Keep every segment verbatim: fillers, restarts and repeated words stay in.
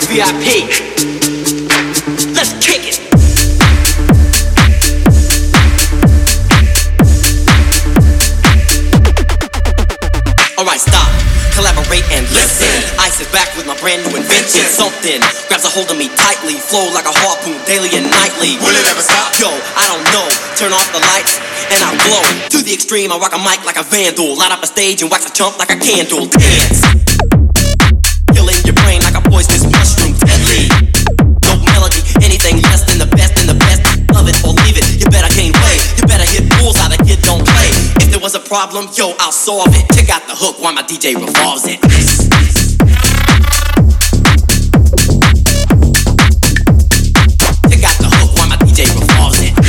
V I P. Let's kick it. Alright, stop, collaborate and listen. Ice is back with my brand new invention. Something grabs a hold of me tightly, flow like a harpoon daily and nightly. Will it ever stop? Yo, I don't know. Turn off the lights and I'll glow. To the extreme, I rock a mic like a vandal. Light up a stage and wax a chump like a candle. Dance, killing your brain like a poisonous mushroom. Deadly, no melody, anything less than the best and the best. Love it or leave it, you better gain weight. You better hit bullseye, the kid don't play. If there was a problem, yo, I'll solve it. Check out the hook while my D J revolves it. Check out the hook while my D J revolves it.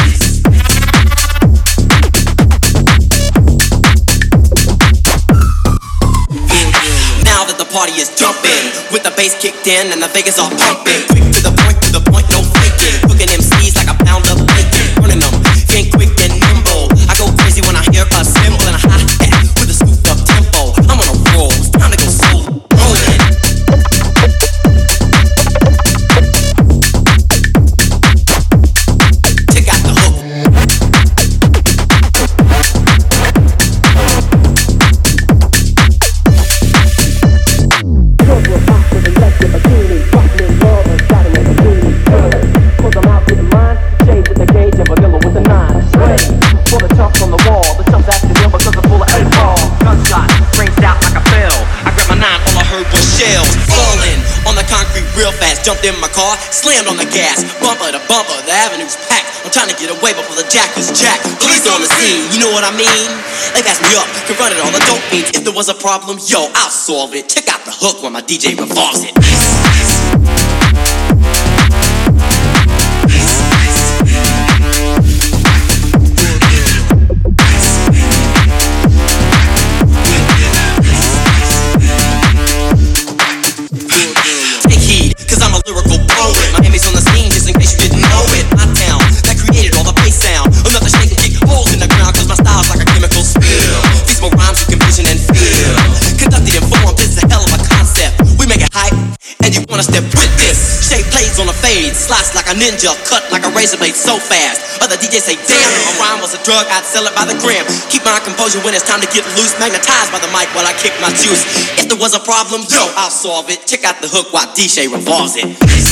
Now that the party is jumping, with the bass kicked in and the Vegas are pumping. Quick to the point, to the point, no faking. Cooking M Cs like a pound of bacon. Running them, getting quick and nimble. I go crazy when I hear a cymbal and a hi-hat with a scooped up tempo. I'm on a roll, it's time to go slow. Rolling. Check out the hook. Jumped in my car, slammed on the gas, bumper to bumper, the avenue's packed. I'm trying to get away before the jack is jacked. Police on the scene, you know what I mean? They passed me up, confronted all the dope fiends. If there was a problem, yo, I'll solve it. Check out the hook while my D J revolves it. Step with this, shape plays on a fade, slice like a ninja, cut like a razor blade so fast. Other D Js say, damn, if my rhyme was a drug, I'd sell it by the gram. Keep my composure when it's time to get loose, magnetized by the mic while I kick my juice. If there was a problem, yo, I'll solve it. Check out the hook while D J revolves it.